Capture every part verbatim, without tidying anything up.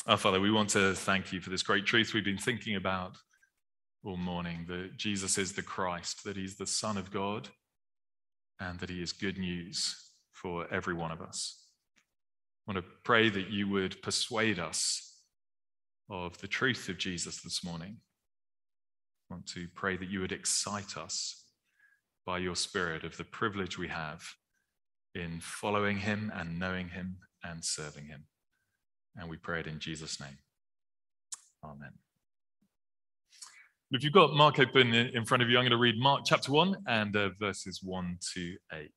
Our Father, we want to thank you for this great truth we've been thinking about all morning, that Jesus is the Christ, that he's the Son of God, and that he is good news for every one of us. I want to pray that you would persuade us of the truth of Jesus this morning. I want to pray that you would excite us by your Spirit of the privilege we have in following him and knowing him and serving him. And we pray it in Jesus' name. Amen. If you've got Mark open in front of you, I'm going to read Mark chapter one and uh, verses one to eight.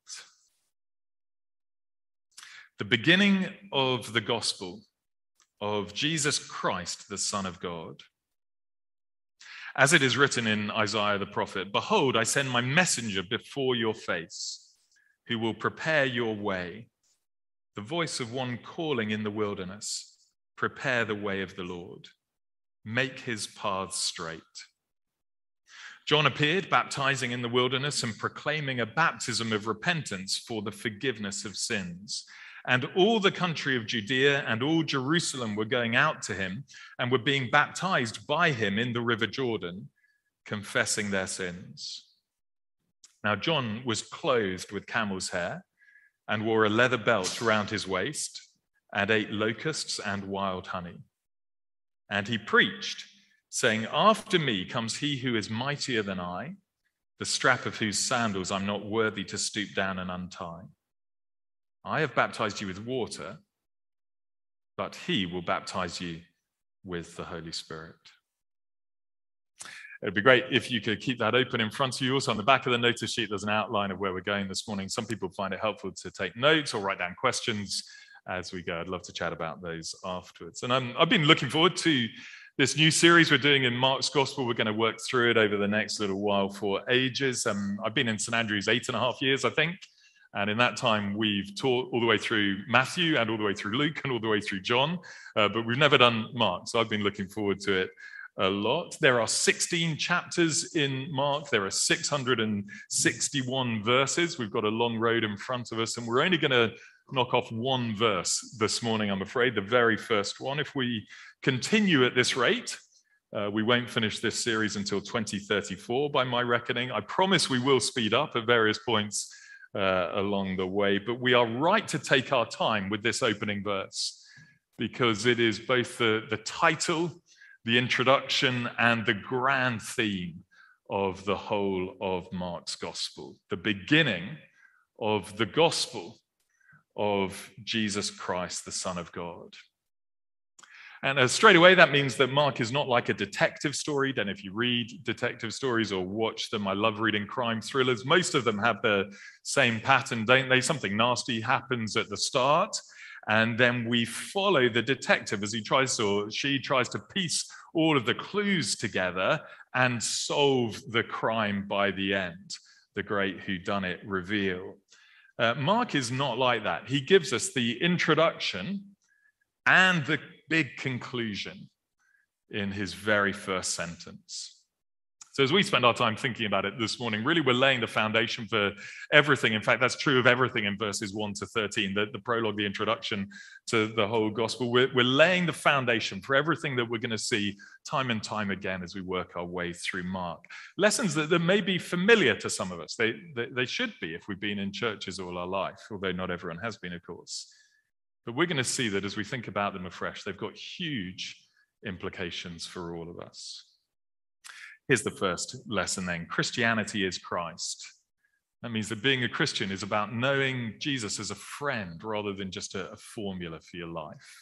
The beginning of the gospel of Jesus Christ, the Son of God. As it is written in Isaiah the prophet, "Behold, I send my messenger before your face, who will prepare your way. The voice of one calling in the wilderness, prepare the way of the Lord, make his paths straight." John appeared, baptizing in the wilderness and proclaiming a baptism of repentance for the forgiveness of sins. And all the country of Judea and all Jerusalem were going out to him and were being baptized by him in the river Jordan, confessing their sins. Now John was clothed with camel's hair and wore a leather belt around his waist and ate locusts and wild honey. And he preached, saying, "After me comes he who is mightier than I, the strap of whose sandals I'm not worthy to stoop down and untie. I have baptized you with water, but he will baptize you with the Holy Spirit." It'd be great if you could keep that open in front of you. Also on the back of the notice sheet, there's an outline of where we're going this morning. Some people find it helpful to take notes or write down questions as we go. I'd love to chat about those afterwards. And I'm, I've been looking forward to this new series we're doing in Mark's Gospel. We're going to work through it over the next little while for ages. Um, I've been in St Andrews eight and a half years, I think. And in that time, we've taught all the way through Matthew and all the way through Luke and all the way through John, uh, but we've never done Mark. So I've been looking forward to it a lot. There are sixteen chapters in Mark. There are six hundred sixty-one verses. We've got a long road in front of us, and we're only going to knock off one verse this morning, I'm afraid, the very first one. If we continue at this rate, uh, we won't finish this series until twenty thirty-four, by my reckoning. I promise we will speed up at various points uh, along the way, but we are right to take our time with this opening verse, because it is both the, the title, the introduction, and the grand theme of the whole of Mark's Gospel, the beginning of the gospel of Jesus Christ, the Son of God. And uh, straight away, that means that Mark is not like a detective story. Then if you read detective stories or watch them, I love reading crime thrillers. Most of them have the same pattern, don't they? Something nasty happens at the start, and then we follow the detective as he tries to, or she tries to piece all of the clues together and solve the crime by the end. The great whodunit reveal. Uh, Mark is not like that. He gives us the introduction and the big conclusion in his very first sentence. So as we spend our time thinking about it this morning, really we're laying the foundation for everything. In fact, that's true of everything in verses one to thirteen, the, the prologue, the introduction to the whole gospel. We're, we're laying the foundation for everything that we're going to see time and time again as we work our way through Mark. Lessons that, that may be familiar to some of us. They, they, they should be if we've been in churches all our life, although not everyone has been, of course. But we're going to see that as we think about them afresh, they've got huge implications for all of us. Here's the first lesson then. Christianity is Christ. That means that being a Christian is about knowing Jesus as a friend rather than just a, a formula for your life.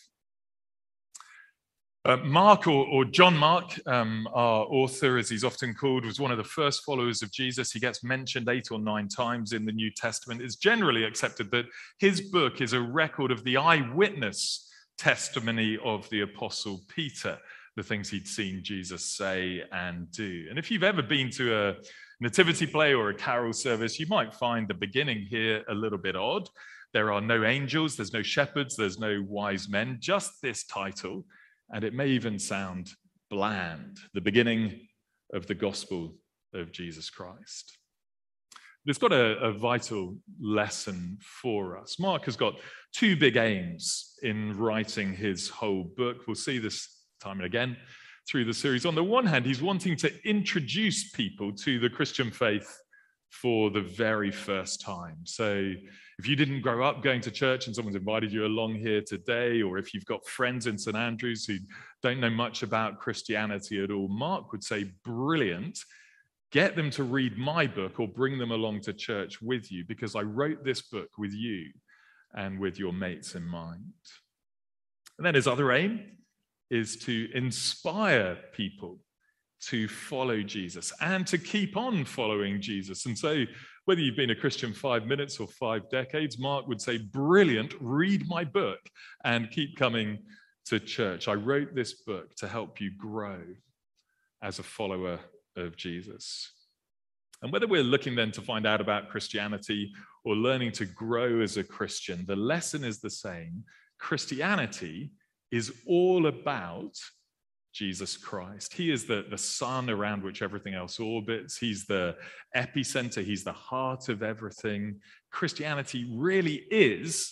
Uh, Mark, or, or John Mark, um, our author, as he's often called, was one of the first followers of Jesus. He gets mentioned eight or nine times in the New Testament. It's generally accepted that his book is a record of the eyewitness testimony of the Apostle Peter, the things he'd seen Jesus say and do. And if you've ever been to a nativity play or a carol service, you might find the beginning here a little bit odd. There are no angels, there's no shepherds, there's no wise men, just this title. And it may even sound bland, the beginning of the gospel of Jesus Christ. It's got a, a vital lesson for us. Mark has got two big aims in writing his whole book. We'll see this time and again through the series. On the one hand, he's wanting to introduce people to the Christian faith for the very first time. So if you didn't grow up going to church and someone's invited you along here today, or if you've got friends in Saint Andrews who don't know much about Christianity at all, Mark would say, brilliant. Get them to read my book or bring them along to church with you, because I wrote this book with you and with your mates in mind. And then his other aim is to inspire people to follow Jesus and to keep on following Jesus. And so whether you've been a Christian five minutes or five decades, Mark would say, brilliant, read my book and keep coming to church. I wrote this book to help you grow as a follower of Jesus. And whether we're looking then to find out about Christianity or learning to grow as a Christian, the lesson is the same. Christianity is all about Jesus Christ. He is the, the sun around which everything else orbits. He's the epicenter. He's the heart of everything. Christianity really is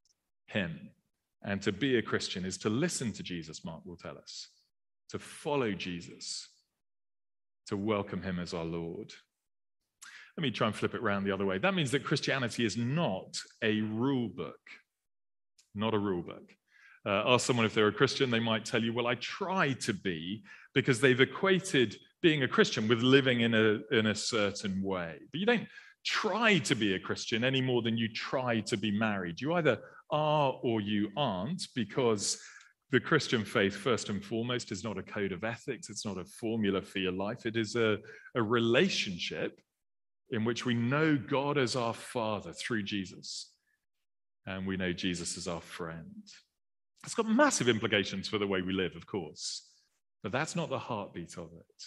him. And to be a Christian is to listen to Jesus, Mark will tell us, to follow Jesus, to welcome him as our Lord. Let me try and flip it around the other way. That means that Christianity is not a rule book, not a rule book. Uh, ask someone if they're a Christian, they might tell you, well, I try to be, because they've equated being a Christian with living in a, in a certain way. But you don't try to be a Christian any more than you try to be married. You either are or you aren't, because the Christian faith, first and foremost, is not a code of ethics. It's not a formula for your life. It is a, a relationship in which we know God as our Father through Jesus, and we know Jesus as our friend. It's got massive implications for the way we live, of course, but that's not the heartbeat of it.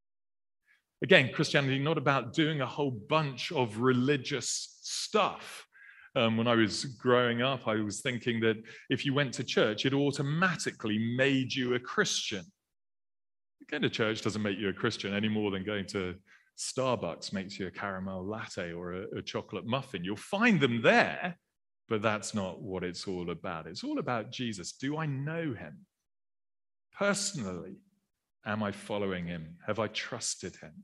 Again, Christianity not about doing a whole bunch of religious stuff. Um, when I was growing up, I was thinking that if you went to church, it automatically made you a Christian. Going to church doesn't make you a Christian any more than going to Starbucks makes you a caramel latte or a, a chocolate muffin. You'll find them there, but that's not what it's all about. It's all about Jesus. Do I know him? Personally, am I following him? Have I trusted him?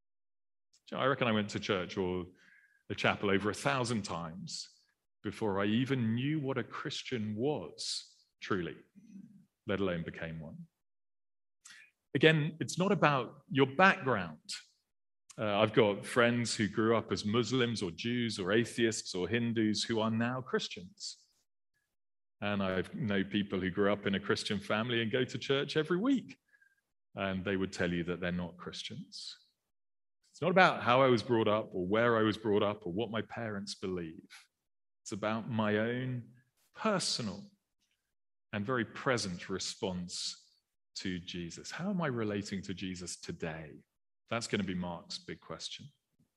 I reckon I went to church or the chapel over a thousand times before I even knew what a Christian was, truly, let alone became one. Again, it's not about your background. Uh, I've got friends who grew up as Muslims or Jews or atheists or Hindus who are now Christians. And I know people who grew up in a Christian family and go to church every week. And they would tell you that they're not Christians. It's not about how I was brought up or where I was brought up or what my parents believe. It's about my own personal and very present response to Jesus. How am I relating to Jesus today? That's going to be Mark's big question.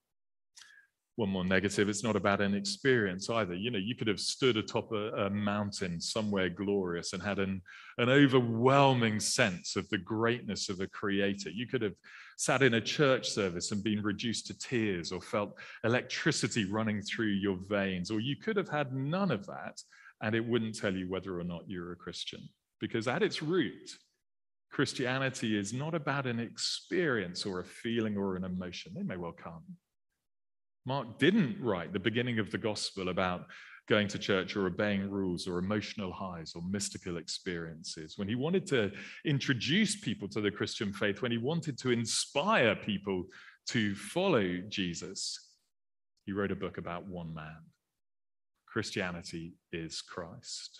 One more negative, it's not about an experience either. You know, you could have stood atop a, a mountain somewhere glorious and had an, an overwhelming sense of the greatness of a creator. You could have sat in a church service and been reduced to tears or felt electricity running through your veins, or you could have had none of that and it wouldn't tell you whether or not you're a Christian. Because at its root, Christianity is not about an experience or a feeling or an emotion. They may well come. Mark didn't write the beginning of the gospel about going to church or obeying rules or emotional highs or mystical experiences. When he wanted to introduce people to the Christian faith, when he wanted to inspire people to follow Jesus, he wrote a book about one man. Christianity is Christ.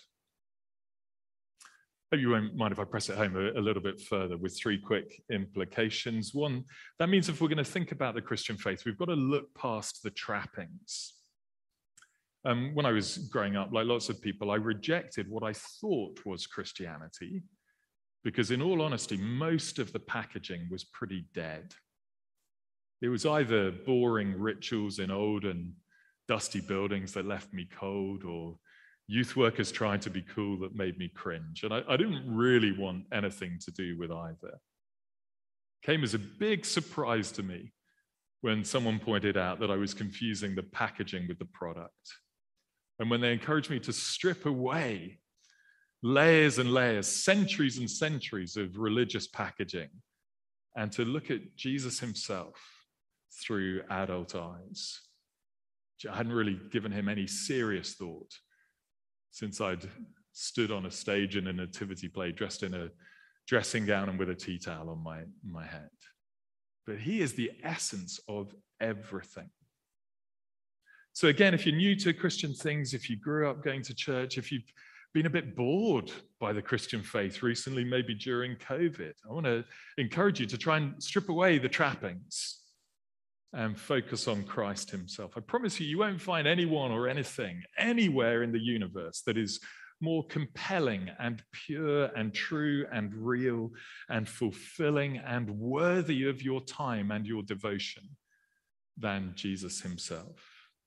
Hope you won't mind if I press it home a, a little bit further with three quick implications. One, that means if we're going to think about the Christian faith, we've got to look past the trappings. Um, when I was growing up, like lots of people, I rejected what I thought was Christianity because, in all honesty, most of the packaging was pretty dead. It was either boring rituals in old and dusty buildings that left me cold, or youth workers trying to be cool that made me cringe. And I, I didn't really want anything to do with either. It came as a big surprise to me when someone pointed out that I was confusing the packaging with the product. And when they encouraged me to strip away layers and layers, centuries and centuries of religious packaging, and to look at Jesus himself through adult eyes. I hadn't really given him any serious thought since I'd stood on a stage in a nativity play dressed in a dressing gown and with a tea towel on my, my head. But he is the essence of everything. So again, if you're new to Christian things, if you grew up going to church, if you've been a bit bored by the Christian faith recently, maybe during COVID, I want to encourage you to try and strip away the trappings and focus on Christ himself. I promise you, you won't find anyone or anything anywhere in the universe that is more compelling and pure and true and real and fulfilling and worthy of your time and your devotion than Jesus himself.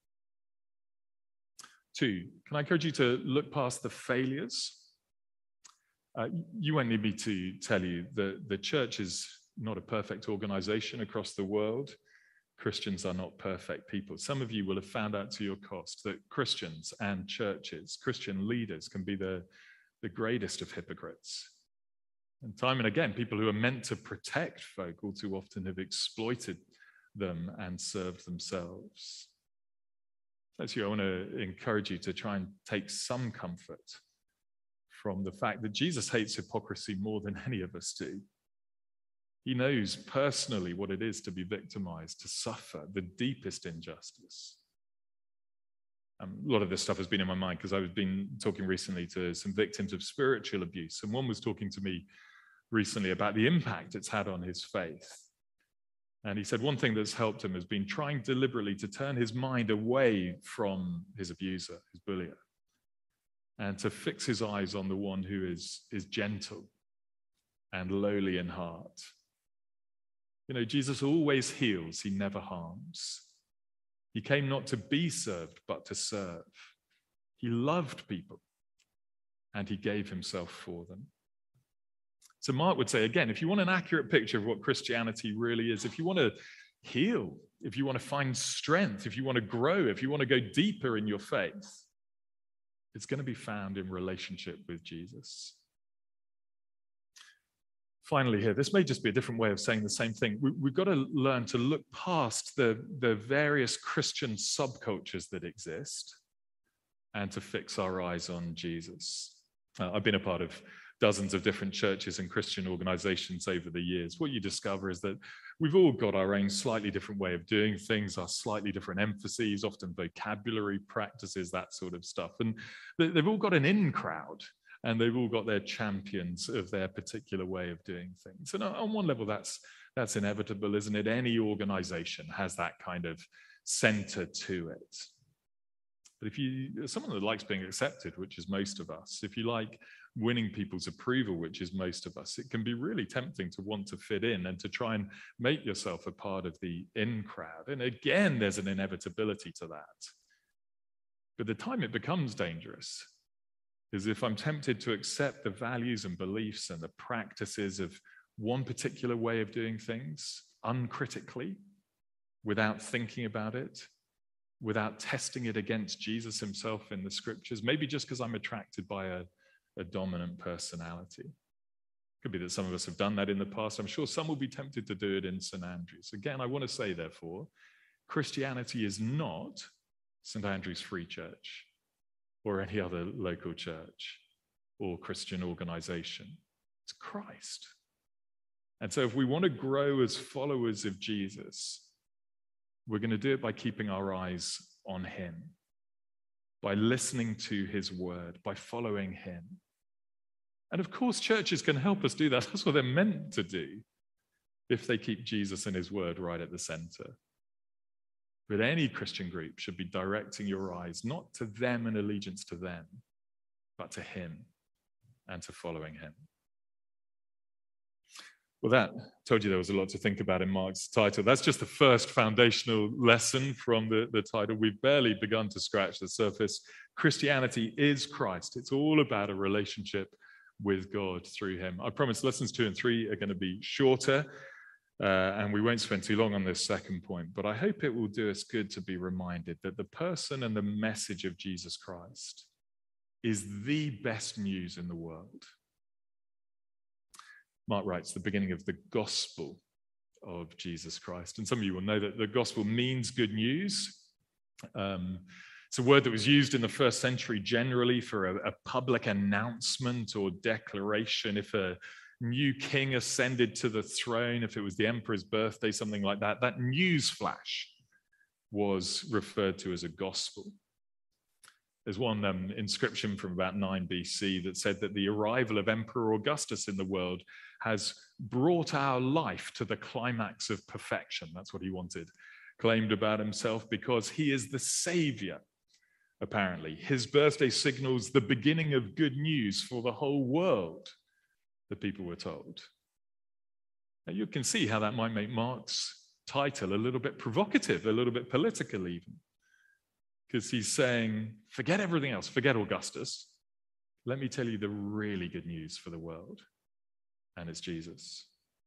Two, can I encourage you to look past the failures? Uh, you won't need me to tell you that the church is not a perfect organization across the world. Christians are not perfect people. Some of you will have found out to your cost that Christians and churches, Christian leaders, can be the, the greatest of hypocrites. And time and again, people who are meant to protect folk all too often have exploited them and served themselves. That's you. I want to encourage you to try and take some comfort from the fact that Jesus hates hypocrisy more than any of us do. He knows personally what it is to be victimized, to suffer the deepest injustice. Um, a lot of this stuff has been in my mind because I've been talking recently to some victims of spiritual abuse, and one was talking to me recently about the impact it's had on his faith. And he said one thing that's helped him has been trying deliberately to turn his mind away from his abuser, his bullier, and to fix his eyes on the one who is, is gentle and lowly in heart. You know, Jesus always heals, he never harms. He came not to be served, but to serve. He loved people, and he gave himself for them. So Mark would say, again, if you want an accurate picture of what Christianity really is, if you want to heal, if you want to find strength, if you want to grow, if you want to go deeper in your faith, it's going to be found in relationship with Jesus. Finally here, this may just be a different way of saying the same thing. We, we've got to learn to look past the, the various Christian subcultures that exist and to fix our eyes on Jesus. Uh, I've been a part of dozens of different churches and Christian organizations over the years. What you discover is that we've all got our own slightly different way of doing things, our slightly different emphases, often vocabulary practices, that sort of stuff. And they've all got an in crowd, and they've all got their champions of their particular way of doing things. And on one level, that's that's inevitable, isn't it? Any organization has that kind of center to it. But if you, someone that likes being accepted, which is most of us, if you like winning people's approval, which is most of us, it can be really tempting to want to fit in and to try and make yourself a part of the in crowd. And again, there's an inevitability to that. But the time it becomes dangerous is if I'm tempted to accept the values and beliefs and the practices of one particular way of doing things uncritically, without thinking about it, without testing it against Jesus himself in the scriptures, maybe just because I'm attracted by a, a dominant personality. Could be that some of us have done that in the past. I'm sure some will be tempted to do it in Saint Andrews. Again, I want to say, therefore, Christianity is not Saint Andrews Free Church or any other local church or Christian organization. It's Christ. And so if we want to grow as followers of Jesus, we're going to do it by keeping our eyes on him, by listening to his word, by following him. And of course, churches can help us do that. That's what they're meant to do if they keep Jesus and his word right at the center. But any Christian group should be directing your eyes not to them and allegiance to them, but to him and to following him. Well, that told you there was a lot to think about in Mark's title. That's just the first foundational lesson from the, the title. We've barely begun to scratch the surface. Christianity is Christ. It's all about a relationship with God through him. I promise lessons two and three are going to be shorter. Uh, and we won't spend too long on this second point, but I hope it will do us good to be reminded that the person and the message of Jesus Christ is the best news in the world. Mark writes the beginning of the gospel of Jesus Christ. And some of you will know that the gospel means good news. Um, it's a word that was used in the first century generally for a, a public announcement or declaration. If a new king ascended to the throne, if it was the emperor's birthday, something like that, that news flash was referred to as a gospel. There's one um, inscription from about nine B C that said that the arrival of Emperor Augustus in the world has brought our life to the climax of perfection. That's what he wanted, claimed about himself, because he is the savior, apparently. His birthday signals the beginning of good news for the whole world, the people were told. Now you can see how that might make Mark's title a little bit provocative, a little bit political even. Because he's saying, forget everything else, forget Augustus. Let me tell you the really good news for the world, and it's Jesus.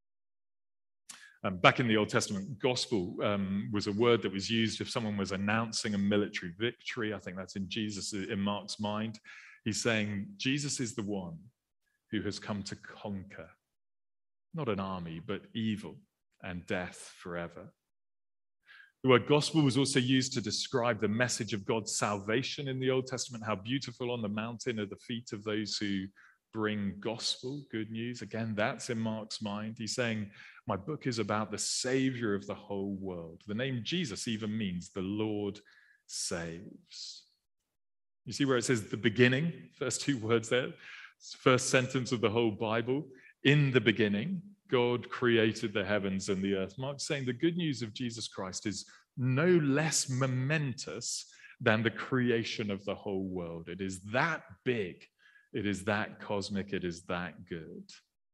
Um, back in the Old Testament, gospel um, was a word that was used if someone was announcing a military victory. I think that's in Jesus, in Mark's mind. He's saying, Jesus is the one who has come to conquer, not an army, but evil and death forever. The word gospel was also used to describe the message of God's salvation in the Old Testament, how beautiful on the mountain are the feet of those who bring gospel, good news. Again, that's in Mark's mind. He's saying, my book is about the Savior of the whole world. The name Jesus even means the Lord saves. You see where it says the beginning, first two words there, first sentence of the whole Bible, in the beginning, God created the heavens and the earth. Mark's saying the good news of Jesus Christ is no less momentous than the creation of the whole world. It is that big. It is that cosmic. It is that good.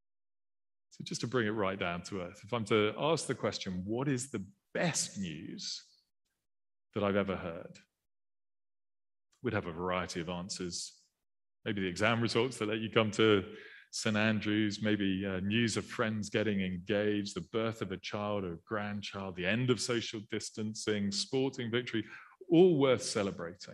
So just to bring it right down to earth, if I'm to ask the question, what is the best news that I've ever heard? We'd have a variety of answers. Maybe the exam results that let you come to Saint Andrews, maybe uh, news of friends getting engaged, the birth of a child or a grandchild, the end of social distancing, sporting victory, all worth celebrating.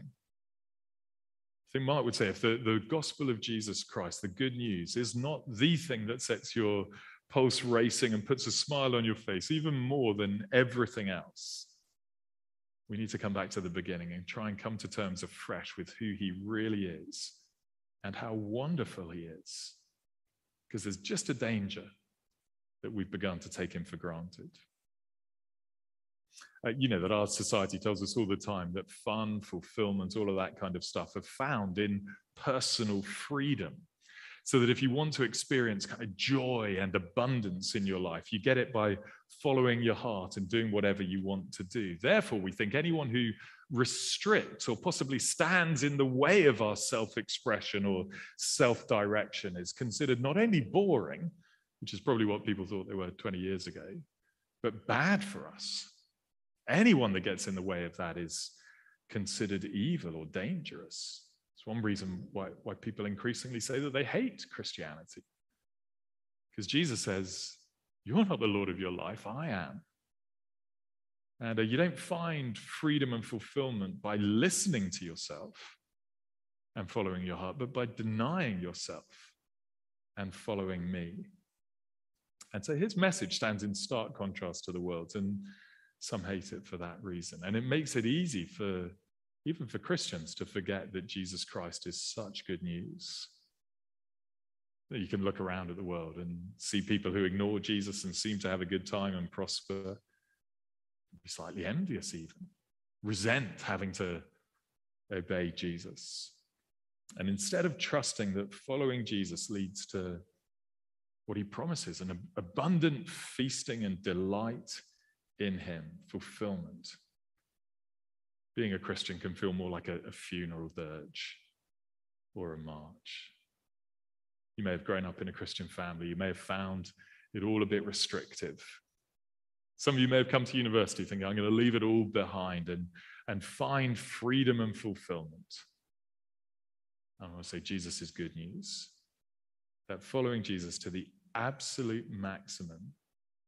I think Mark would say if the, the gospel of Jesus Christ, the good news, is not the thing that sets your pulse racing and puts a smile on your face, even more than everything else, we need to come back to the beginning and try and come to terms afresh with who he really is and how wonderful he is. Because there's just a danger that we've begun to take him for granted. Uh, you know that our society tells us all the time that fun, fulfillment, all of that kind of stuff are found in personal freedom. So that if you want to experience kind of joy and abundance in your life, you get it by following your heart and doing whatever you want to do. Therefore, we think anyone who restricts or possibly stands in the way of our self-expression or self-direction is considered not only boring, which is probably what people thought they were twenty years ago, but bad for us. Anyone that gets in the way of that is considered evil or dangerous. It's one reason why, why people increasingly say that they hate Christianity. Because Jesus says, you're not the Lord of your life, I am. And uh, you don't find freedom and fulfillment by listening to yourself and following your heart, but by denying yourself and following me. And so his message stands in stark contrast to the world's, and some hate it for that reason. And it makes it easy for, even for Christians, to forget that Jesus Christ is such good news. That you can look around at the world and see people who ignore Jesus and seem to have a good time and prosper. Be slightly envious even, resent having to obey Jesus. And instead of trusting that following Jesus leads to what he promises, an abundant feasting and delight in him, fulfillment, being a Christian can feel more like a, a funeral dirge or a march. You may have grown up in a Christian family. You may have found it all a bit restrictive. Some of you may have come to university thinking, I'm going to leave it all behind and, and find freedom and fulfillment. I want to say Jesus is good news. That following Jesus to the absolute maximum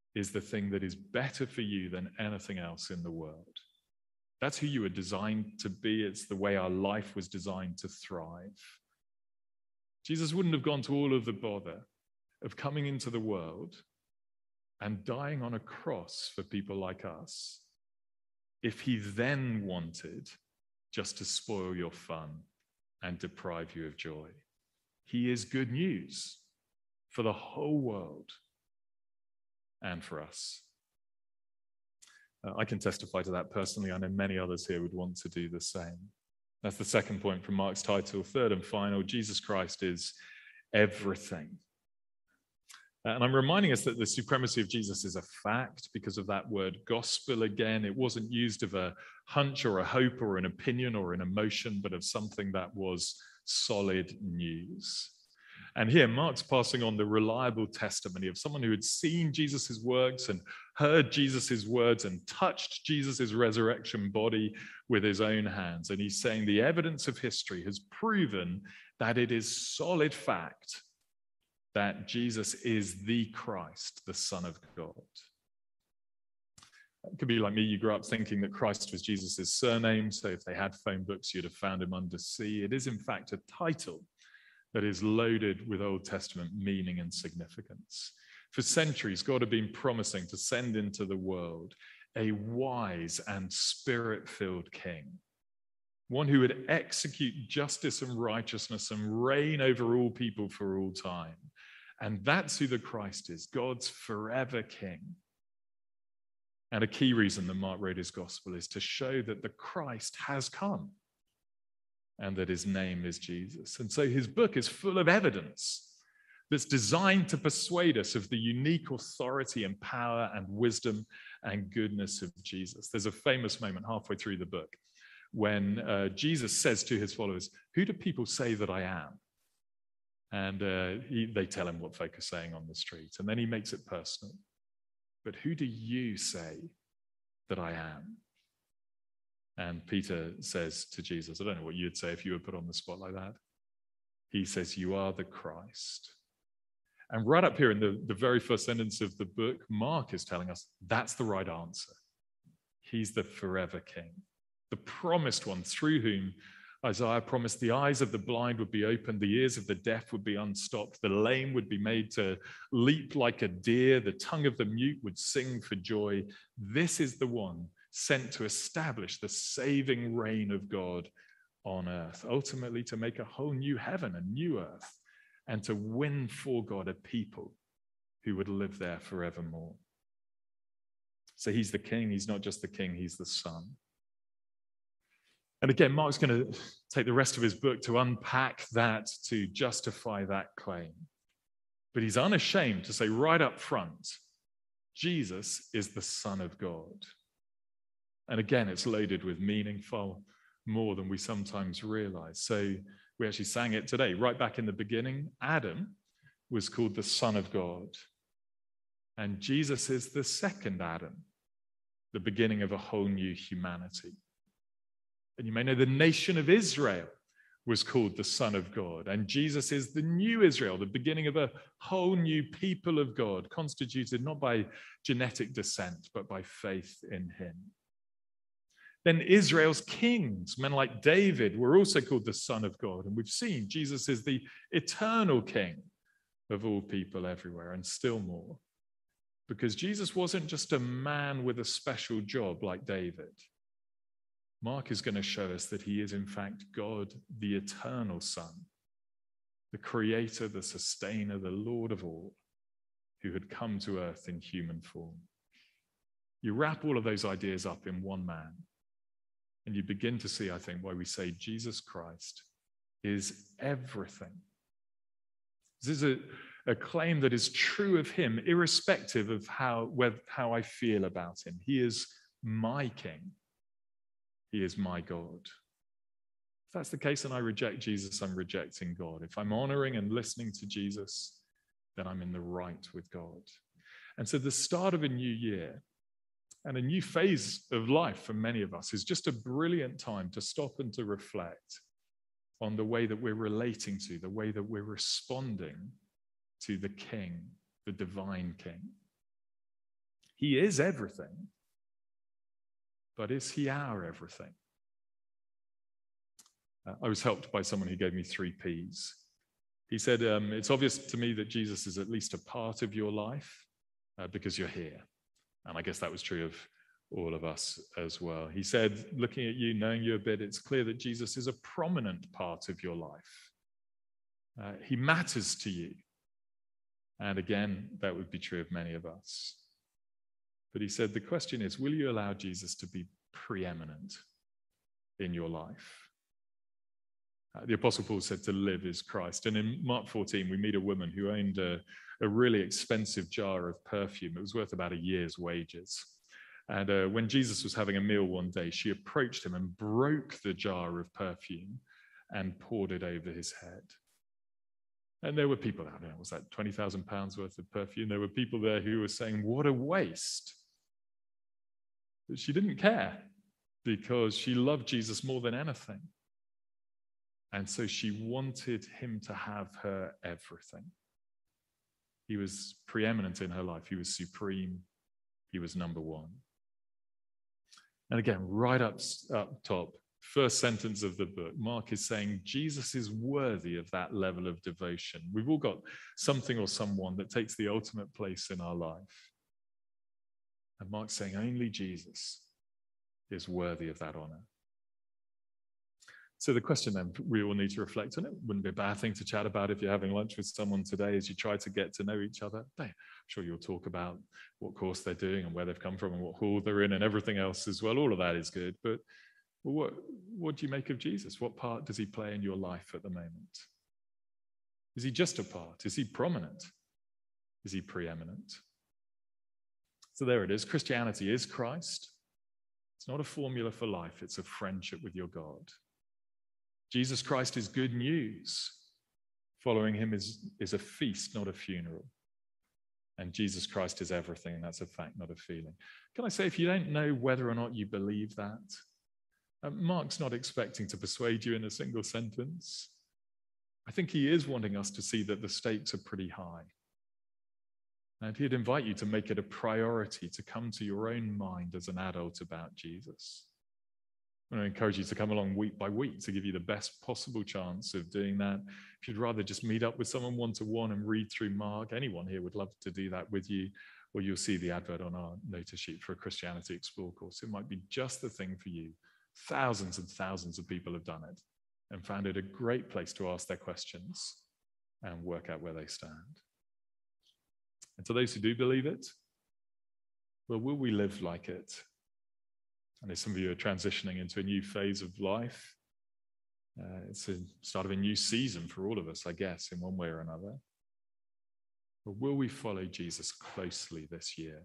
is the thing that is better for you than anything else in the world. That's who you were designed to be. It's the way our life was designed to thrive. Jesus wouldn't have gone to all of the bother of coming into the world and dying on a cross for people like us if he then wanted just to spoil your fun and deprive you of joy. He is good news for the whole world and for us. Uh, I can testify to that personally. I know many others here would want to do the same. That's the second point from Mark's title. Third and final, Jesus Christ is everything. And I'm reminding us that the supremacy of Jesus is a fact because of that word gospel again. It wasn't used of a hunch or a hope or an opinion or an emotion, but of something that was solid news. And here, Mark's passing on the reliable testimony of someone who had seen Jesus' works and heard Jesus' words and touched Jesus' resurrection body with his own hands. And he's saying the evidence of history has proven that it is solid fact that Jesus is the Christ, the Son of God. It could be like me, you grew up thinking that Christ was Jesus' surname, so if they had phone books, you'd have found him under C. It is in fact a title that is loaded with Old Testament meaning and significance. For centuries, God had been promising to send into the world a wise and spirit-filled king, one who would execute justice and righteousness and reign over all people for all time. And that's who the Christ is, God's forever king. And a key reason that Mark wrote his gospel is to show that the Christ has come and that his name is Jesus. And so his book is full of evidence that's designed to persuade us of the unique authority and power and wisdom and goodness of Jesus. There's a famous moment halfway through the book when uh, Jesus says to his followers, "Who do people say that I am?" And uh, he, they tell him what folk are saying on the street. And then he makes it personal. "But who do you say that I am?" And Peter says to Jesus, I don't know what you'd say if you were put on the spot like that. He says, "You are the Christ." And right up here in the, the very first sentence of the book, Mark is telling us that's the right answer. He's the forever king, the promised one through whom Isaiah promised the eyes of the blind would be opened, the ears of the deaf would be unstopped, the lame would be made to leap like a deer, the tongue of the mute would sing for joy. This is the one sent to establish the saving reign of God on earth, ultimately to make a whole new heaven, a new earth, and to win for God a people who would live there forevermore. So he's the king. He's not just the king, he's the son. And again, Mark's going to take the rest of his book to unpack that, to justify that claim. But he's unashamed to say right up front, Jesus is the Son of God. And again, it's loaded with meaning far more than we sometimes realize. So we actually sang it today. Right back in the beginning, Adam was called the Son of God. And Jesus is the second Adam, the beginning of a whole new humanity. And you may know the nation of Israel was called the Son of God. And Jesus is the new Israel, the beginning of a whole new people of God, constituted not by genetic descent, but by faith in him. Then Israel's kings, men like David, were also called the Son of God. And we've seen Jesus is the eternal king of all people everywhere, and still more. Because Jesus wasn't just a man with a special job like David. Mark is going to show us that he is, in fact, God, the eternal Son, the creator, the sustainer, the Lord of all, who had come to earth in human form. You wrap all of those ideas up in one man, and you begin to see, I think, why we say Jesus Christ is everything. This is a, a claim that is true of him, irrespective of how, whether, how I feel about him. He is my king. He is my God. If that's the case and I reject Jesus, I'm rejecting God. If I'm honoring and listening to Jesus, then I'm in the right with God. And so the start of a new year and a new phase of life for many of us is just a brilliant time to stop and to reflect on the way that we're relating to, the way that we're responding to the King, the divine King. He is everything, but is he our everything? Uh, I was helped by someone who gave me three P's. He said, um, it's obvious to me that Jesus is at least a part of your life uh, because you're here. And I guess that was true of all of us as well. He said, looking at you, knowing you a bit, it's clear that Jesus is a prominent part of your life. Uh, he matters to you. And again, that would be true of many of us. But he said, the question is, will you allow Jesus to be preeminent in your life? Uh, the Apostle Paul said to live is Christ. And in Mark fourteen, we meet a woman who owned a, a really expensive jar of perfume. It was worth about a year's wages. And uh, when Jesus was having a meal one day, she approached him and broke the jar of perfume and poured it over his head. And there were people, I don't know, was that twenty thousand pounds worth of perfume? There were people there who were saying, what a waste. But she didn't care because she loved Jesus more than anything. And so she wanted him to have her everything. He was preeminent in her life. He was supreme. He was number one. And again, right up, up top, first sentence of the book, Mark is saying Jesus is worthy of that level of devotion. We've all got something or someone that takes the ultimate place in our life. And Mark's saying only Jesus is worthy of that honor. So the question then we all need to reflect on, it wouldn't be a bad thing to chat about if you're having lunch with someone today as you try to get to know each other. I'm sure you'll talk about what course they're doing and where they've come from and what hall they're in and everything else as well. All of that is good. But well, what, what do you make of Jesus? What part does he play in your life at the moment? Is he just a part? Is he prominent? Is he preeminent? So there it is. Christianity is Christ. It's not a formula for life. It's a friendship with your God. Jesus Christ is good news. Following him is, is a feast, not a funeral. And Jesus Christ is everything, and that's a fact, not a feeling. Can I say, if you don't know whether or not you believe that, uh, Mark's not expecting to persuade you in a single sentence. I think he is wanting us to see that the stakes are pretty high. And he'd invite you to make it a priority to come to your own mind as an adult about Jesus. I want to encourage you to come along week by week to give you the best possible chance of doing that. If you'd rather just meet up with someone one-to-one and read through Mark, anyone here would love to do that with you, or you'll see the advert on our notice sheet for a Christianity Explored course. It might be just the thing for you. Thousands and thousands of people have done it and found it a great place to ask their questions and work out where they stand. And to those who do believe it, well, will we live like it? And as some of you are transitioning into a new phase of life, uh, it's the start of a new season for all of us, I guess, in one way or another. But will we follow Jesus closely this year?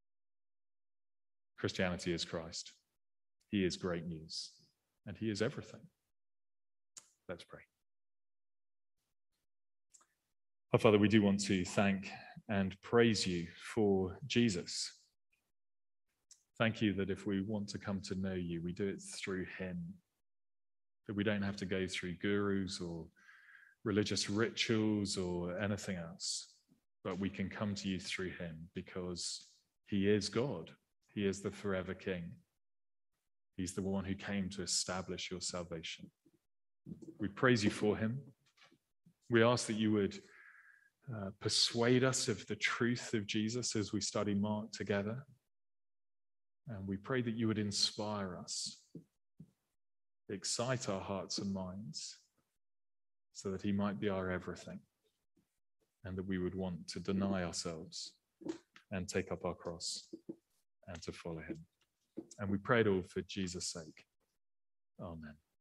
Christianity is Christ. He is great news, and he is everything. Let's pray. Our Father, we do want to thank and praise you for Jesus. Thank you that if we want to come to know you, we do it through him, that we don't have to go through gurus or religious rituals or anything else, but we can come to you through him because he is God. He is the forever King. He's the one who came to establish your salvation. We praise you for him. We ask that you would uh, persuade us of the truth of Jesus as we study Mark together. And we pray that you would inspire us, excite our hearts and minds, so that he might be our everything, and that we would want to deny ourselves and take up our cross and to follow him. And we pray it all for Jesus' sake. Amen.